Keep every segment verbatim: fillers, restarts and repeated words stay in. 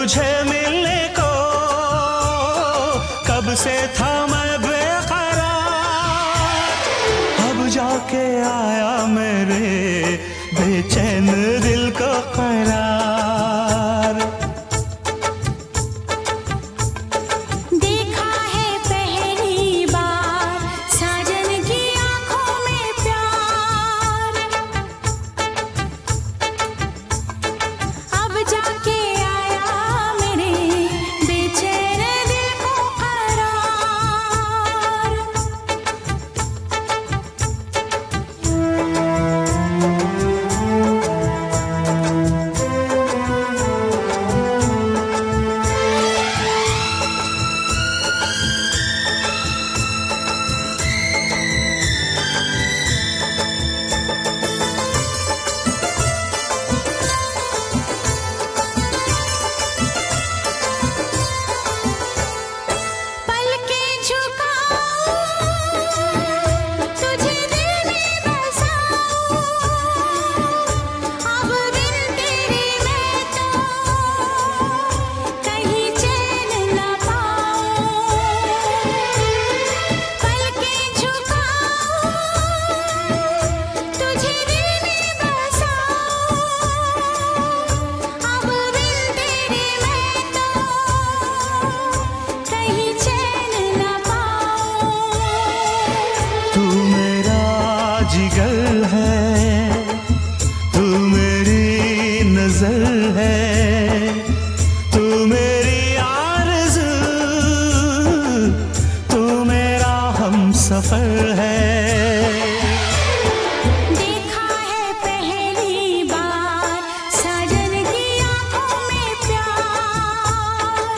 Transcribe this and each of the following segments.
तुझे मिलने को कब से था मैं बेकरार, अब जाके आया मेरे बेचैन दिल को करार। देखा है पहली बार साजन की आंखों में प्यार, अब जाके आया मेरे बेचैन दिल को करार। जिगर है तू मेरी नजर है, तू मेरी आरज़ू, तू मेरा हमसफर है। देखा है पहली बार साजन की आंखों में प्यार,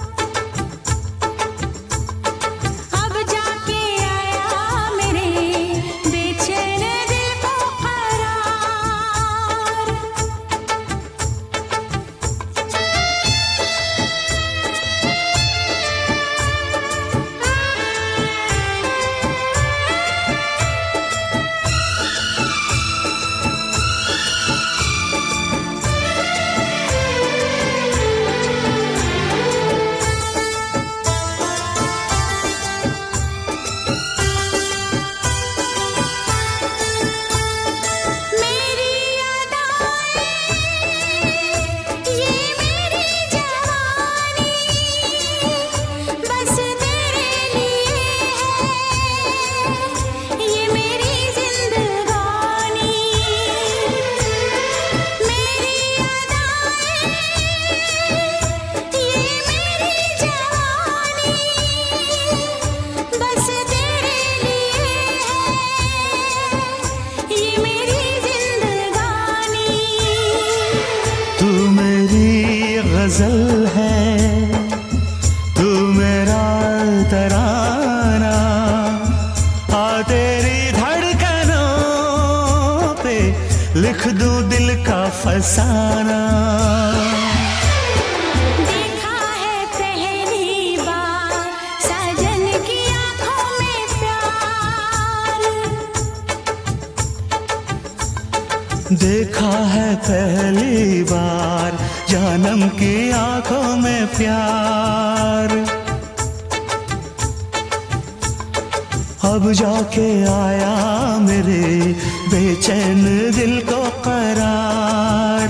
अब जाके आया मेरे बेचैन दिल को करार। मेरी अदाएं ये मेरी जवानी बस तेरे लिए है, ये मेरी जिंदगानी। मेरी अदाएं ये मेरी जवानी बस तेरे लिए है, ये मेरी जिंदगानी। तू मेरी गजल है, तू मेरा तराना, आ तेरी धड़कनों पे लिख दूं दिल का फसाना। देखा है पहली बार साजन की आंखों में प्यार, देखा है पहली बार जानम की आंखों में प्यार, अब जाके आया मेरे बेचैन दिल को करार।